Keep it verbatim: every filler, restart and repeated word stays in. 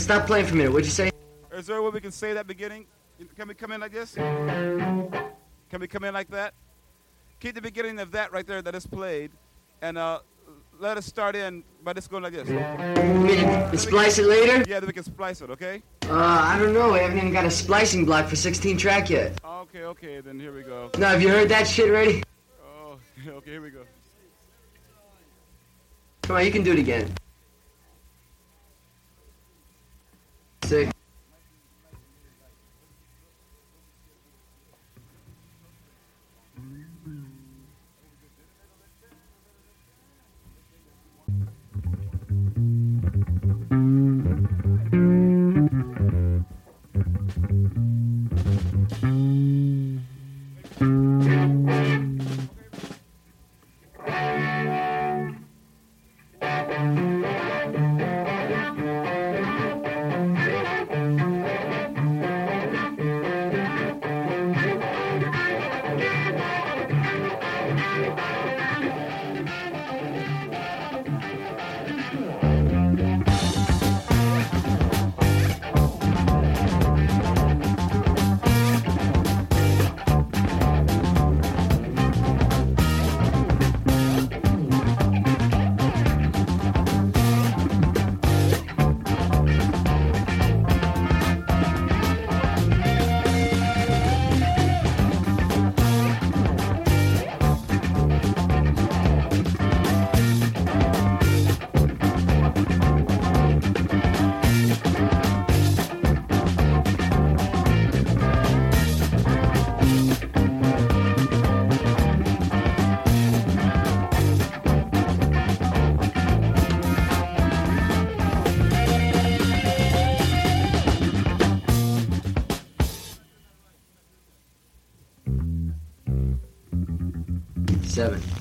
stop playing for a minute. What'd you say? Is there a way we can say that beginning? Can we come in like this? Can we come in like that? Keep the beginning of that right there that is played, and uh, let us start in by just going like this. You mean splice it later? Yeah, then we can splice it, okay? Uh, I don't know. We haven't even got a splicing block for sixteen track yet. Okay, okay, then here we go. Now, have you heard that shit already? Oh, okay, here we go. Come on, you can do it again. Sick. Seven.